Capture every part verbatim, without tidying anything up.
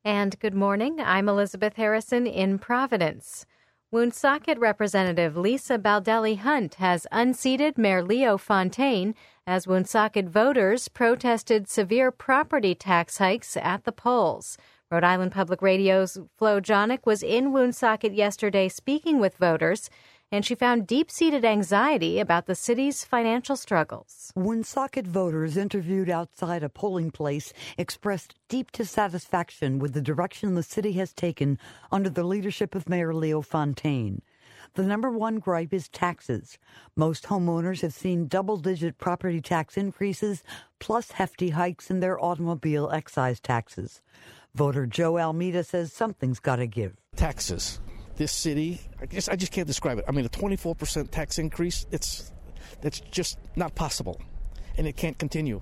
And good morning. I'm Elizabeth Harrison in Providence. Woonsocket Representative Lisa Baldelli Hunt has unseated Mayor Leo Fontaine as Woonsocket voters protested severe property tax hikes at the polls. Rhode Island Public Radio's Flo Jonick was in Woonsocket yesterday speaking with voters, and she found deep-seated anxiety about the city's financial struggles. Woonsocket voters interviewed outside a polling place expressed deep dissatisfaction with the direction the city has taken under the leadership of Mayor Leo Fontaine. The number one gripe is taxes. Most homeowners have seen double-digit property tax increases, plus hefty hikes in their automobile excise taxes. Voter Joe Almeida says something's got to give. Taxes. This city, I guess I just can't describe it. I mean, a twenty-four percent tax increase, it's that's just not possible, and it can't continue.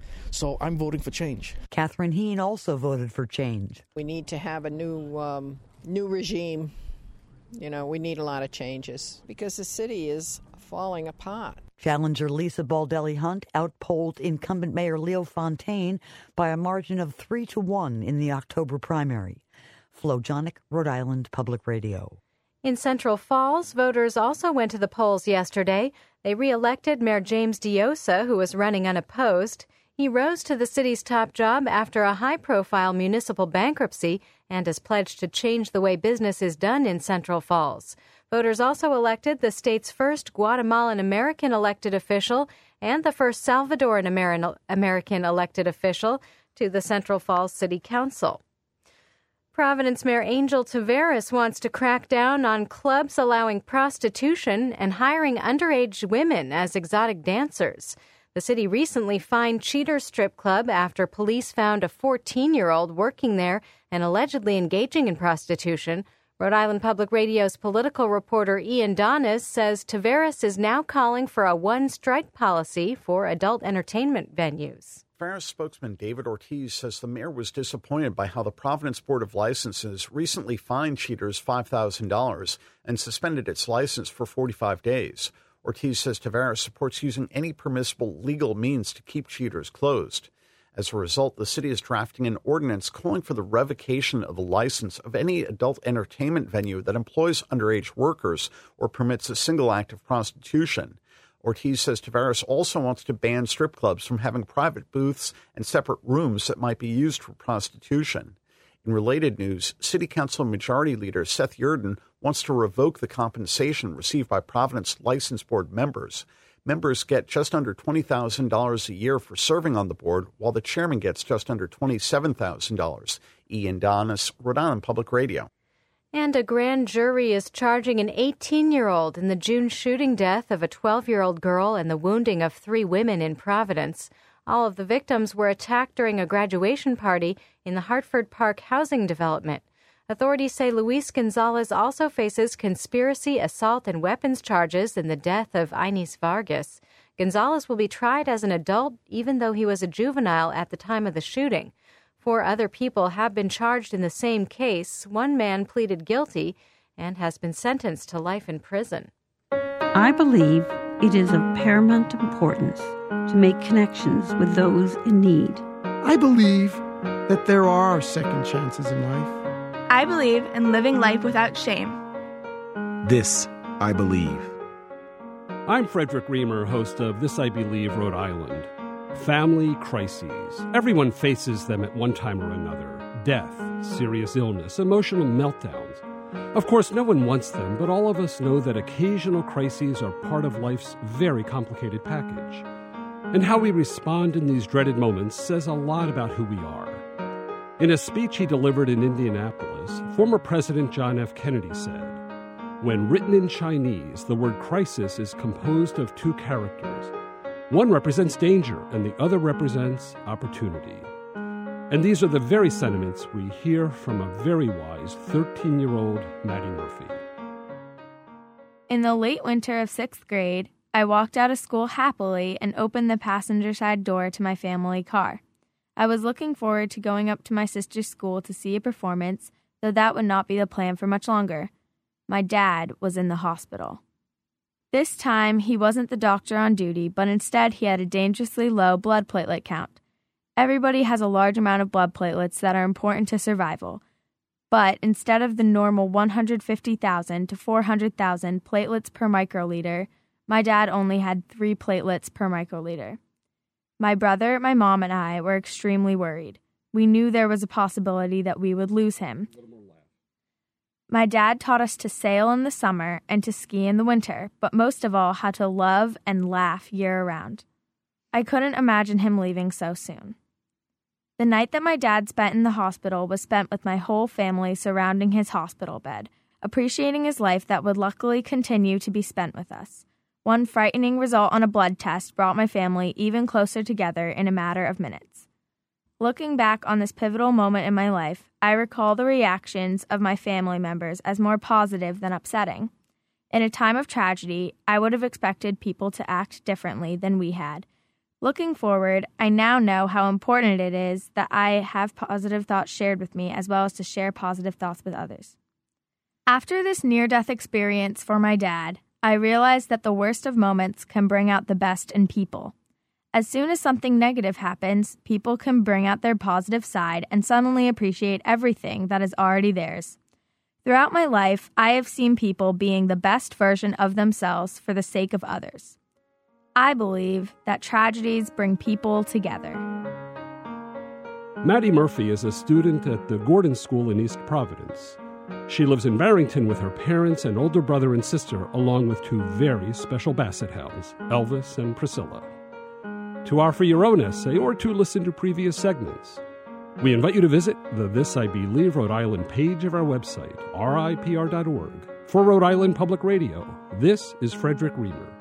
So I'm voting for change. Catherine Heen also voted for change. We need to have a new um, new regime. You know, we need a lot of changes because the city is falling apart. Challenger Lisa Baldelli Hunt outpolled incumbent Mayor Leo Fontaine by a margin of three to one in the October primary. Flo Jonick, Rhode Island Public Radio. In Central Falls, voters also went to the polls yesterday. They re-elected Mayor James Diossa, who was running unopposed. He rose to the city's top job after a high-profile municipal bankruptcy and has pledged to change the way business is done in Central Falls. Voters also elected the state's first Guatemalan-American elected official and the first Salvadoran American elected official to the Central Falls City Council. Providence Mayor Angel Taveras wants to crack down on clubs allowing prostitution and hiring underage women as exotic dancers. The city recently fined Cheater Strip Club after police found a fourteen-year-old working there and allegedly engaging in prostitution. Rhode Island Public Radio's political reporter Ian Donis says Taveras is now calling for a one-strike policy for adult entertainment venues. Ferris spokesman David Ortiz says the mayor was disappointed by how the Providence Board of Licenses recently fined Cheaters five thousand dollars and suspended its license for forty-five days. Ortiz says Taveras supports using any permissible legal means to keep Cheaters closed. As a result, the city is drafting an ordinance calling for the revocation of the license of any adult entertainment venue that employs underage workers or permits a single act of prostitution. Ortiz says Taveras also wants to ban strip clubs from having private booths and separate rooms that might be used for prostitution. In related news, City Council Majority Leader Seth Yurden wants to revoke the compensation received by Providence License Board members. Members get just under twenty thousand dollars a year for serving on the board, while the chairman gets just under twenty-seven thousand dollars. Ian Donis, Rhode Island Public Radio. And a grand jury is charging an eighteen-year-old in the June shooting death of a twelve-year-old girl and the wounding of three women in Providence. All of the victims were attacked during a graduation party in the Hartford Park housing development. Authorities say Luis Gonzalez also faces conspiracy, assault, and weapons charges in the death of Inés Vargas. Gonzalez will be tried as an adult, even though he was a juvenile at the time of the shooting. Four other people have been charged in the same case. One man pleaded guilty and has been sentenced to life in prison. I believe it is of paramount importance to make connections with those in need. I believe that there are second chances in life. I believe in living life without shame. This I believe. I'm Frederick Reamer, host of This I Believe, Rhode Island. Family crises. Everyone faces them at one time or another. Death, serious illness, emotional meltdowns. Of course, no one wants them, but all of us know that occasional crises are part of life's very complicated package. And how we respond in these dreaded moments says a lot about who we are. In a speech he delivered in Indianapolis, former President John F. Kennedy said, "When written in Chinese, the word crisis is composed of two characters. One represents danger, and the other represents opportunity." And these are the very sentiments we hear from a very wise thirteen-year-old Maddie Murphy. In the late winter of sixth grade, I walked out of school happily and opened the passenger side door to my family car. I was looking forward to going up to my sister's school to see a performance, though that would not be the plan for much longer. My dad was in the hospital. This time, he wasn't the doctor on duty, but instead he had a dangerously low blood platelet count. Everybody has a large amount of blood platelets that are important to survival. But instead of the normal one hundred fifty thousand to four hundred thousand platelets per microliter, my dad only had three platelets per microliter. My brother, my mom, and I were extremely worried. We knew there was a possibility that we would lose him. My dad taught us to sail in the summer and to ski in the winter, but most of all how to love and laugh year-round. I couldn't imagine him leaving so soon. The night that my dad spent in the hospital was spent with my whole family surrounding his hospital bed, appreciating his life that would luckily continue to be spent with us. One frightening result on a blood test brought my family even closer together in a matter of minutes. Looking back on this pivotal moment in my life, I recall the reactions of my family members as more positive than upsetting. In a time of tragedy, I would have expected people to act differently than we had. Looking forward, I now know how important it is that I have positive thoughts shared with me as well as to share positive thoughts with others. After this near-death experience for my dad, I realized that the worst of moments can bring out the best in people. As soon as something negative happens, people can bring out their positive side and suddenly appreciate everything that is already theirs. Throughout my life, I have seen people being the best version of themselves for the sake of others. I believe that tragedies bring people together. Maddie Murphy is a student at the Gordon School in East Providence. She lives in Barrington with her parents and older brother and sister, along with two very special basset hounds, Elvis and Priscilla. To offer your own essay or to listen to previous segments, we invite you to visit the This I Believe Rhode Island page of our website, R I P R dot org. For Rhode Island Public Radio, this is Frederick Reamer.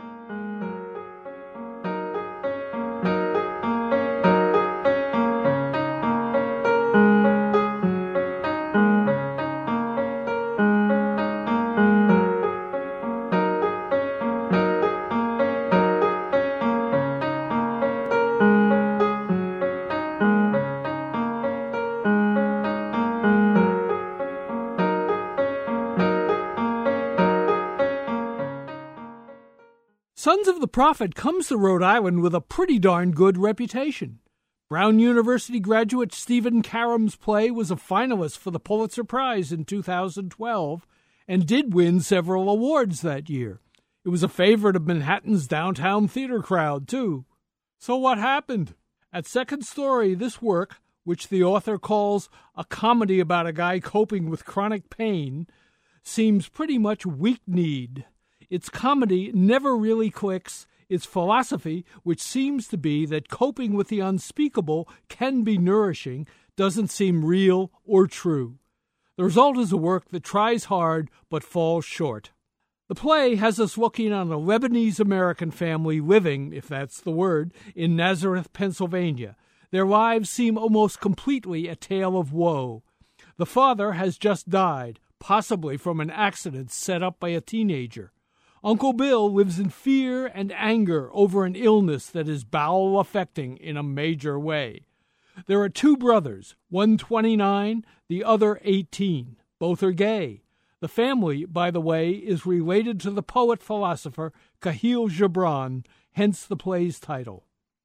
Sons of the Prophet comes to Rhode Island with a pretty darn good reputation. Brown University graduate Stephen Karam's play was a finalist for the Pulitzer Prize in two thousand twelve and did win several awards that year. It was a favorite of Manhattan's downtown theater crowd, too. So what happened? At Second Story, this work, which the author calls a comedy about a guy coping with chronic pain, seems pretty much weak-kneed. Its comedy never really clicks. Its philosophy, which seems to be that coping with the unspeakable can be nourishing, doesn't seem real or true. The result is a work that tries hard but falls short. The play has us looking on a Lebanese-American family living, if that's the word, in Nazareth, Pennsylvania. Their lives seem almost completely a tale of woe. The father has just died, possibly from an accident set up by a teenager. Uncle Bill lives in fear and anger over an illness that is bowel-affecting in a major way. There are two brothers, one twenty-nine, the other eighteen. Both are gay. The family, by the way, is related to the poet-philosopher Kahlil Gibran, hence the play's title.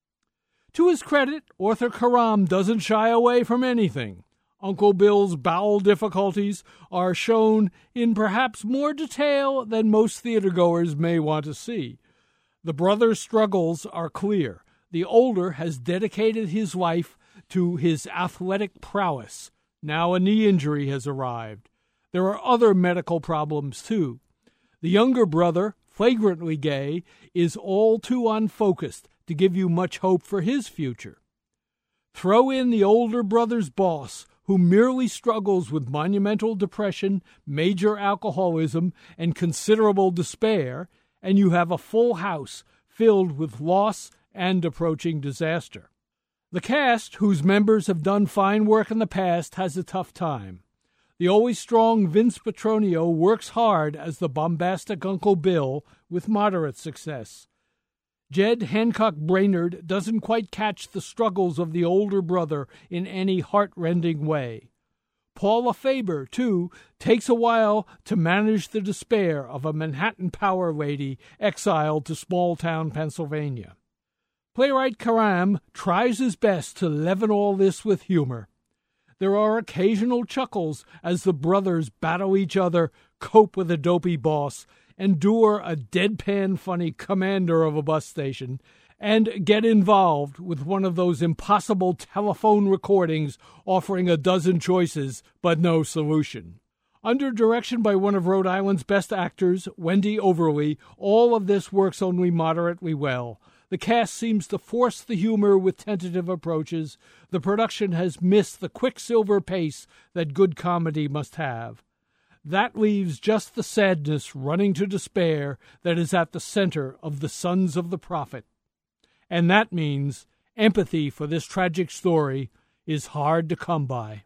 To his credit, author Karam doesn't shy away from anything. Uncle Bill's bowel difficulties are shown in perhaps more detail than most theatergoers may want to see. The brothers' struggles are clear. The older has dedicated his life to his athletic prowess. Now a knee injury has arrived. There are other medical problems, too. The younger brother, flagrantly gay, is all too unfocused to give you much hope for his future. Throw in the older brother's boss, who merely struggles with monumental depression, major alcoholism, and considerable despair, and you have a full house filled with loss and approaching disaster. The cast, whose members have done fine work in the past, has a tough time. The always strong Vince Petronio works hard as the bombastic Uncle Bill with moderate success. Jed Hancock Brainerd doesn't quite catch the struggles of the older brother in any heart-rending way. Paula Faber, too, takes a while to manage the despair of a Manhattan power lady exiled to small-town Pennsylvania. Playwright Karam tries his best to leaven all this with humor. There are occasional chuckles as the brothers battle each other, cope with a dopey boss, endure a deadpan funny commander of a bus station, and get involved with one of those impossible telephone recordings offering a dozen choices but no solution. Under direction by one of Rhode Island's best actors, Wendy Overly, all of this works only moderately well. The cast seems to force the humor with tentative approaches. The production has missed the quicksilver pace that good comedy must have. That leaves just the sadness running to despair that is at the center of The Sons of the Prophet. And that means empathy for this tragic story is hard to come by.